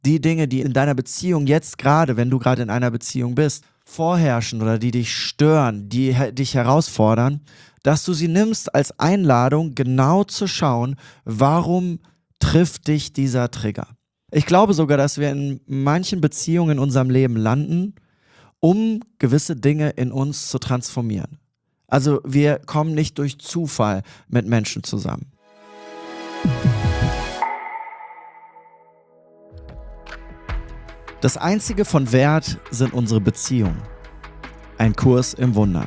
die Dinge, die in deiner Beziehung jetzt gerade, wenn du gerade in einer Beziehung bist, vorherrschen oder die dich stören, die dich herausfordern, dass du sie nimmst als Einladung, genau zu schauen, warum trifft dich dieser Trigger. Ich glaube sogar, dass wir in manchen Beziehungen in unserem Leben landen, um gewisse Dinge in uns zu transformieren. Also wir kommen nicht durch Zufall mit Menschen zusammen. Das Einzige von Wert sind unsere Beziehungen. Ein Kurs im Wundern.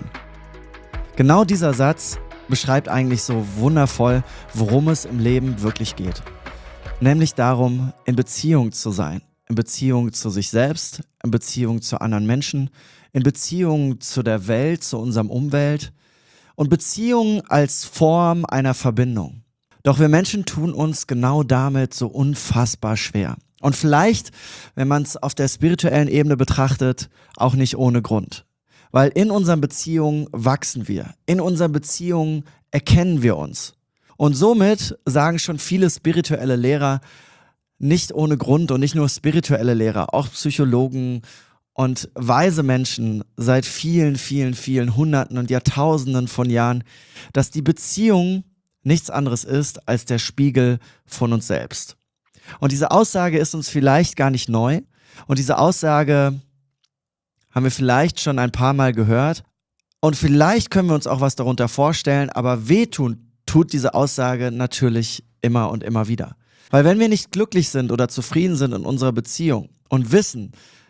Genau dieser Satz beschreibt eigentlich so wundervoll, worum es im Leben wirklich geht. Nämlich darum, in Beziehung zu sein. In Beziehung zu sich selbst, in Beziehung zu anderen Menschen, in Beziehung zu der Welt, zu unserem Umwelt und Beziehung als Form einer Verbindung. Doch wir Menschen tun uns genau damit so unfassbar schwer. Und vielleicht, wenn man es auf der spirituellen Ebene betrachtet, auch nicht ohne Grund. Weil in unseren Beziehungen wachsen wir, in unseren Beziehungen erkennen wir uns. Und somit sagen schon viele spirituelle Lehrer, nicht ohne Grund und nicht nur spirituelle Lehrer, auch Psychologen und weise Menschen seit vielen, vielen, vielen Hunderten und Jahrtausenden von Jahren, dass die Beziehung nichts anderes ist als der Spiegel von uns selbst. Und diese Aussage ist uns vielleicht gar nicht neu und diese Aussage haben wir vielleicht schon ein paar Mal gehört und vielleicht können wir uns auch was darunter vorstellen, aber wehtun tut diese Aussage natürlich immer und immer wieder. Weil wenn wir nicht glücklich sind oder zufrieden sind in unserer Beziehung und wissen,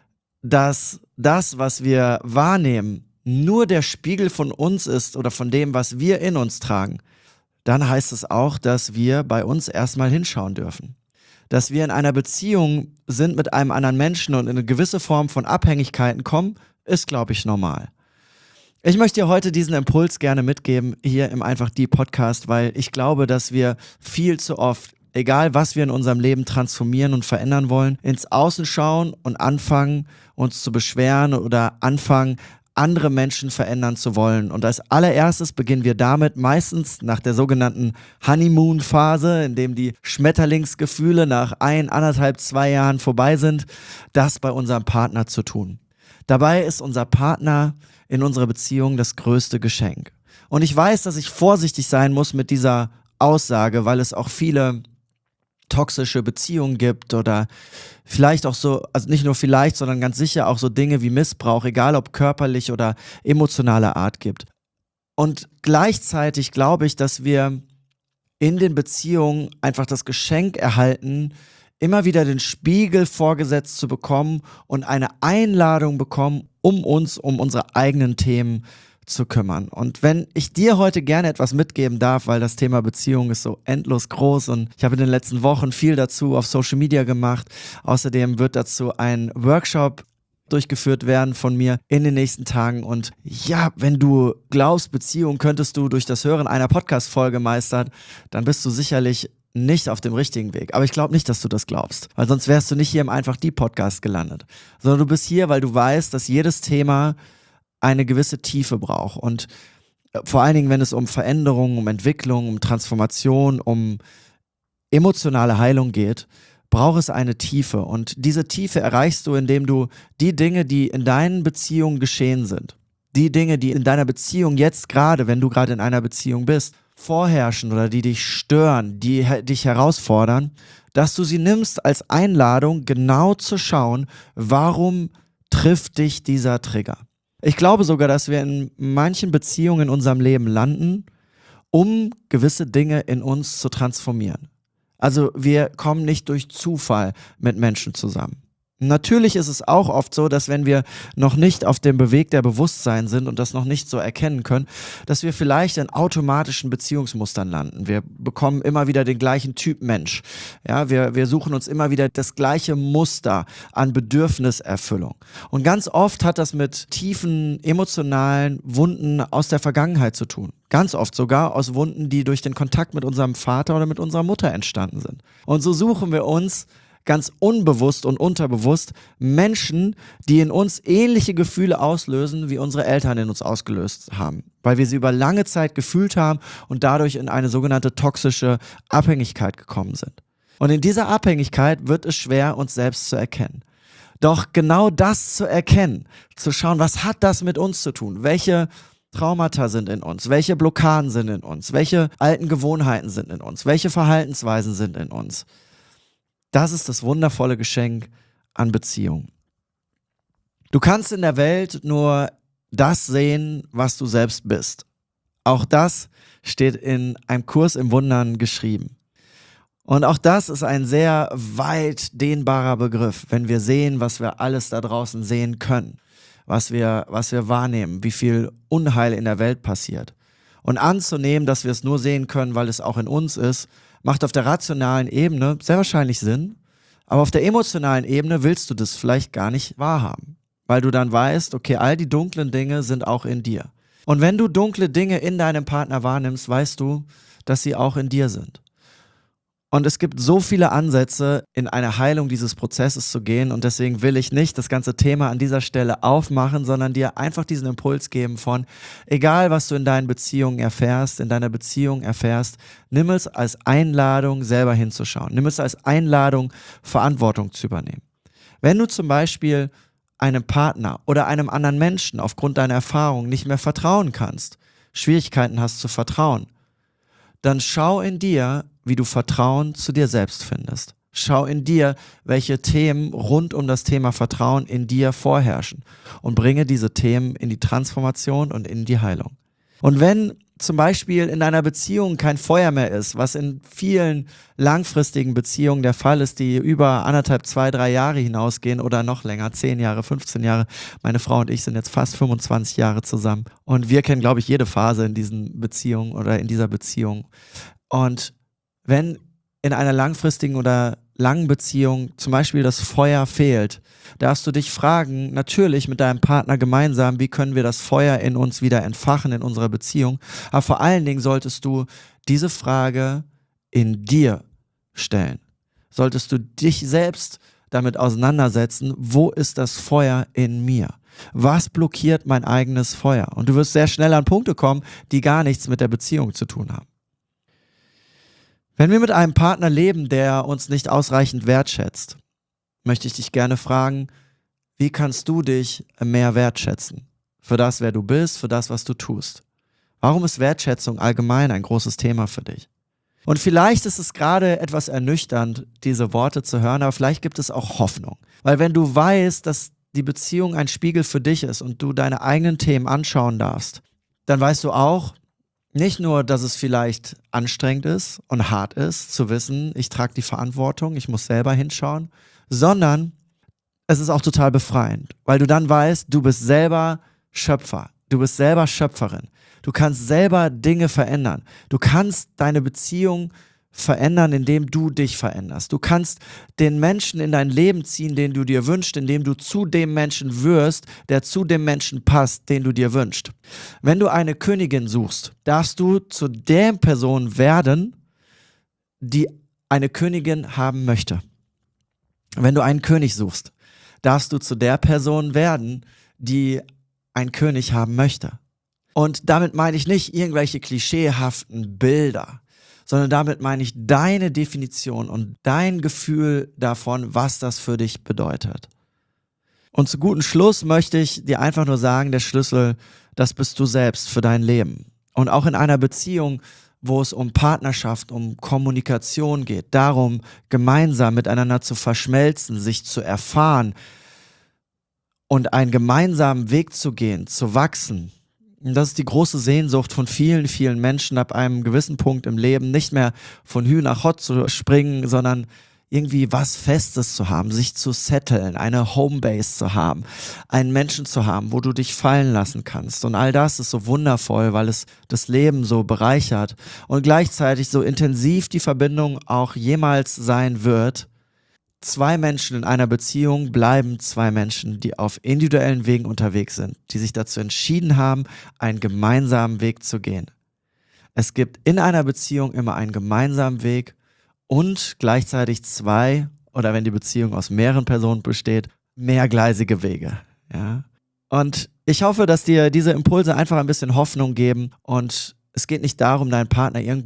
dass das, was wir wahrnehmen, nur der Spiegel von uns ist oder von dem, was wir in uns tragen, dann heißt es auch, dass wir bei uns erstmal hinschauen dürfen. Dass wir in einer Beziehung sind mit einem anderen Menschen und in eine gewisse Form von Abhängigkeiten kommen, ist, glaube ich, normal. Ich möchte dir heute diesen Impuls gerne mitgeben, hier im Einfach Die Podcast, weil ich glaube, dass wir viel zu oft, egal was wir in unserem Leben transformieren und verändern wollen, ins Außen schauen und anfangen, uns zu beschweren oder anfangen, andere Menschen verändern zu wollen. Und als allererstes beginnen wir damit, meistens nach der sogenannten Honeymoon-Phase, in dem die Schmetterlingsgefühle nach 1, 1,5, 2 Jahren vorbei sind, das bei unserem Partner zu tun. Dabei ist unser Partner in unserer Beziehung das größte Geschenk. Und ich weiß, dass ich vorsichtig sein muss mit dieser Aussage, weil es auch viele toxische Beziehungen gibt oder vielleicht auch so, also nicht nur vielleicht, sondern ganz sicher auch so Dinge wie Missbrauch, egal ob körperlich oder emotionaler Art gibt. Und gleichzeitig glaube ich, dass wir in den Beziehungen einfach das Geschenk erhalten, immer wieder den Spiegel vorgesetzt zu bekommen und eine Einladung bekommen, um uns um unsere eigenen Themen zu kümmern. Und wenn ich dir heute gerne etwas mitgeben darf, weil das Thema Beziehung ist so endlos groß und ich habe in den letzten Wochen viel dazu auf Social Media gemacht. Außerdem wird dazu ein Workshop durchgeführt werden von mir in den nächsten Tagen. Und ja, wenn du glaubst, Beziehung könntest du durch das Hören einer Podcast-Folge meistern, dann bist du sicherlich nicht auf dem richtigen Weg. Aber ich glaube nicht, dass du das glaubst, weil sonst wärst du nicht hier im Einfach Die Podcast gelandet, sondern du bist hier, weil du weißt, dass jedes Thema eine gewisse Tiefe braucht und vor allen Dingen, wenn es um Veränderung, um Entwicklung, um Transformation, um emotionale Heilung geht, braucht es eine Tiefe und diese Tiefe erreichst du, indem du die Dinge, die in deinen Beziehungen geschehen sind, die Dinge, die in deiner Beziehung jetzt gerade, wenn du gerade in einer Beziehung bist, vorherrschen oder die dich stören, die dich herausfordern, dass du sie nimmst als Einladung, genau zu schauen, warum trifft dich dieser Trigger. Ich glaube sogar, dass wir in manchen Beziehungen in unserem Leben landen, um gewisse Dinge in uns zu transformieren. Also wir kommen nicht durch Zufall mit Menschen zusammen. Natürlich ist es auch oft so, dass wenn wir noch nicht auf dem Weg der Bewusstsein sind und das noch nicht so erkennen können, dass wir vielleicht in automatischen Beziehungsmustern landen. Wir bekommen immer wieder den gleichen Typ Mensch. Ja, wir suchen uns immer wieder das gleiche Muster an Bedürfniserfüllung. Und ganz oft hat das mit tiefen emotionalen Wunden aus der Vergangenheit zu tun. Ganz oft sogar aus Wunden, die durch den Kontakt mit unserem Vater oder mit unserer Mutter entstanden sind. Und so suchen wir uns ganz unbewusst und unterbewusst Menschen, die in uns ähnliche Gefühle auslösen, wie unsere Eltern in uns ausgelöst haben, weil wir sie über lange Zeit gefühlt haben und dadurch in eine sogenannte toxische Abhängigkeit gekommen sind. Und in dieser Abhängigkeit wird es schwer, uns selbst zu erkennen. Doch genau das zu erkennen, zu schauen, was hat das mit uns zu tun? Welche Traumata sind in uns? Welche Blockaden sind in uns? Welche alten Gewohnheiten sind in uns? Welche Verhaltensweisen sind in uns? Das ist das wundervolle Geschenk an Beziehung. Du kannst in der Welt nur das sehen, was du selbst bist. Auch das steht in einem Kurs im Wundern geschrieben. Und auch das ist ein sehr weit dehnbarer Begriff, wenn wir sehen, was wir alles da draußen sehen können, was wir wahrnehmen, wie viel Unheil in der Welt passiert. Und anzunehmen, dass wir es nur sehen können, weil es auch in uns ist, macht auf der rationalen Ebene sehr wahrscheinlich Sinn, aber auf der emotionalen Ebene willst du das vielleicht gar nicht wahrhaben, weil du dann weißt, okay, all die dunklen Dinge sind auch in dir. Und wenn du dunkle Dinge in deinem Partner wahrnimmst, weißt du, dass sie auch in dir sind. Und es gibt so viele Ansätze, in eine Heilung dieses Prozesses zu gehen. Und deswegen will ich nicht das ganze Thema an dieser Stelle aufmachen, sondern dir einfach diesen Impuls geben von, egal was du in deinen Beziehungen erfährst, in deiner Beziehung erfährst, nimm es als Einladung, selber hinzuschauen. Nimm es als Einladung, Verantwortung zu übernehmen. Wenn du zum Beispiel einem Partner oder einem anderen Menschen aufgrund deiner Erfahrung nicht mehr vertrauen kannst, Schwierigkeiten hast zu vertrauen, dann schau in dir, wie du Vertrauen zu dir selbst findest. Schau in dir, welche Themen rund um das Thema Vertrauen in dir vorherrschen und bringe diese Themen in die Transformation und in die Heilung. Und wenn zum Beispiel in einer Beziehung kein Feuer mehr ist, was in vielen langfristigen Beziehungen der Fall ist, die über 1,5, 2, 3 Jahre hinausgehen oder noch länger, 10 Jahre, 15 Jahre. Meine Frau und ich sind jetzt fast 25 Jahre zusammen und wir kennen, glaube ich, jede Phase in diesen Beziehungen oder in dieser Beziehung. Und wenn in einer langfristigen oder langen Beziehung zum Beispiel das Feuer fehlt, darfst du dich fragen, natürlich mit deinem Partner gemeinsam, wie können wir das Feuer in uns wieder entfachen in unserer Beziehung, aber vor allen Dingen solltest du diese Frage in dir stellen. Solltest du dich selbst damit auseinandersetzen, wo ist das Feuer in mir? Was blockiert mein eigenes Feuer? Und du wirst sehr schnell an Punkte kommen, die gar nichts mit der Beziehung zu tun haben. Wenn wir mit einem Partner leben, der uns nicht ausreichend wertschätzt, möchte ich dich gerne fragen, wie kannst du dich mehr wertschätzen? Für das, wer du bist, für das, was du tust. Warum ist Wertschätzung allgemein ein großes Thema für dich? Und vielleicht ist es gerade etwas ernüchternd, diese Worte zu hören, aber vielleicht gibt es auch Hoffnung. Weil wenn du weißt, dass die Beziehung ein Spiegel für dich ist und du deine eigenen Themen anschauen darfst, dann weißt du auch, nicht nur, dass es vielleicht anstrengend ist und hart ist, zu wissen, ich trage die Verantwortung, ich muss selber hinschauen, sondern es ist auch total befreiend, weil du dann weißt, du bist selber Schöpfer, du bist selber Schöpferin, du kannst selber Dinge verändern, du kannst deine Beziehung verändern, indem du dich veränderst. Du kannst den Menschen in dein Leben ziehen, den du dir wünschst, indem du zu dem Menschen wirst, der zu dem Menschen passt, den du dir wünschst. Wenn du eine Königin suchst, darfst du zu der Person werden, die eine Königin haben möchte. Wenn du einen König suchst, darfst du zu der Person werden, die einen König haben möchte. Und damit meine ich nicht irgendwelche klischeehaften Bilder, sondern damit meine ich deine Definition und dein Gefühl davon, was das für dich bedeutet. Und zu gutem Schluss möchte ich dir einfach nur sagen, der Schlüssel, das bist du selbst für dein Leben. Und auch in einer Beziehung, wo es um Partnerschaft, um Kommunikation geht, darum, gemeinsam miteinander zu verschmelzen, sich zu erfahren und einen gemeinsamen Weg zu gehen, zu wachsen. Und das ist die große Sehnsucht von vielen, vielen Menschen ab einem gewissen Punkt im Leben, nicht mehr von Hü nach Hott zu springen, sondern irgendwie was Festes zu haben, sich zu setteln, eine Homebase zu haben, einen Menschen zu haben, wo du dich fallen lassen kannst. Und all das ist so wundervoll, weil es das Leben so bereichert und gleichzeitig so intensiv die Verbindung auch jemals sein wird. 2 Menschen in einer Beziehung bleiben 2 Menschen, die auf individuellen Wegen unterwegs sind, die sich dazu entschieden haben, einen gemeinsamen Weg zu gehen. Es gibt in einer Beziehung immer einen gemeinsamen Weg und gleichzeitig 2, oder wenn die Beziehung aus mehreren Personen besteht, mehrgleisige Wege. Ja? Und ich hoffe, dass dir diese Impulse einfach ein bisschen Hoffnung geben und es geht nicht darum, deinen Partner irgendwo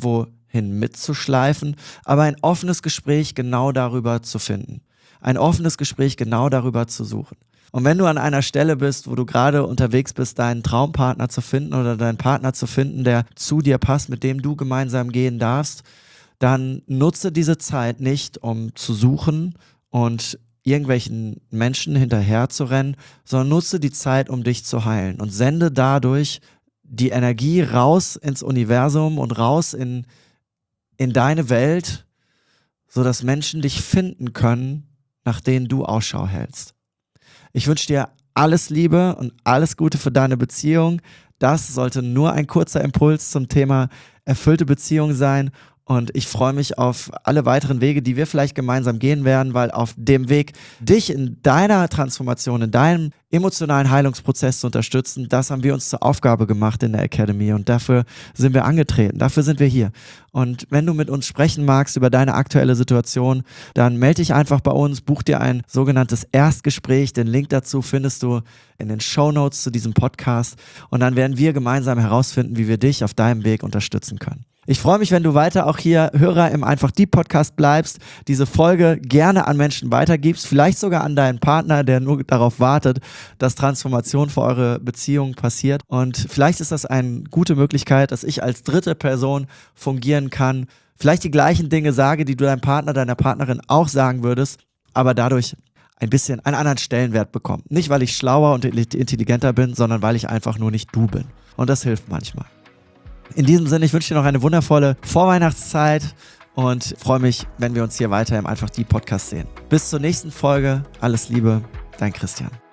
hin mitzuschleifen, aber ein offenes Gespräch genau darüber zu finden. Ein offenes Gespräch genau darüber zu suchen. Und wenn du an einer Stelle bist, wo du gerade unterwegs bist, deinen Traumpartner zu finden oder deinen Partner zu finden, der zu dir passt, mit dem du gemeinsam gehen darfst, dann nutze diese Zeit nicht, um zu suchen und irgendwelchen Menschen hinterher zu rennen, sondern nutze die Zeit, um dich zu heilen und sende dadurch die Energie raus ins Universum und raus in deine Welt, sodass Menschen dich finden können, nach denen du Ausschau hältst. Ich wünsche dir alles Liebe und alles Gute für deine Beziehung. Das sollte nur ein kurzer Impuls zum Thema erfüllte Beziehung sein. Und ich freue mich auf alle weiteren Wege, die wir vielleicht gemeinsam gehen werden, weil auf dem Weg, dich in deiner Transformation, in deinem emotionalen Heilungsprozess zu unterstützen, das haben wir uns zur Aufgabe gemacht in der Academy und dafür sind wir angetreten, dafür sind wir hier. Und wenn du mit uns sprechen magst über deine aktuelle Situation, dann melde dich einfach bei uns, buch dir ein sogenanntes Erstgespräch. Den Link dazu findest du in den Shownotes zu diesem Podcast und dann werden wir gemeinsam herausfinden, wie wir dich auf deinem Weg unterstützen können. Ich freue mich, wenn du weiter auch hier Hörer im Einfach Die Podcast bleibst, diese Folge gerne an Menschen weitergibst, vielleicht sogar an deinen Partner, der nur darauf wartet, dass Transformation für eure Beziehung passiert. Und vielleicht ist das eine gute Möglichkeit, dass ich als dritte Person fungieren kann, vielleicht die gleichen Dinge sage, die du deinem Partner, deiner Partnerin auch sagen würdest, aber dadurch ein bisschen einen anderen Stellenwert bekommen. Nicht, weil ich schlauer und intelligenter bin, sondern weil ich einfach nur nicht du bin. Und das hilft manchmal. In diesem Sinne, ich wünsche dir noch eine wundervolle Vorweihnachtszeit und freue mich, wenn wir uns hier weiter im Einfach Die Podcast sehen. Bis zur nächsten Folge. Alles Liebe, dein Christian.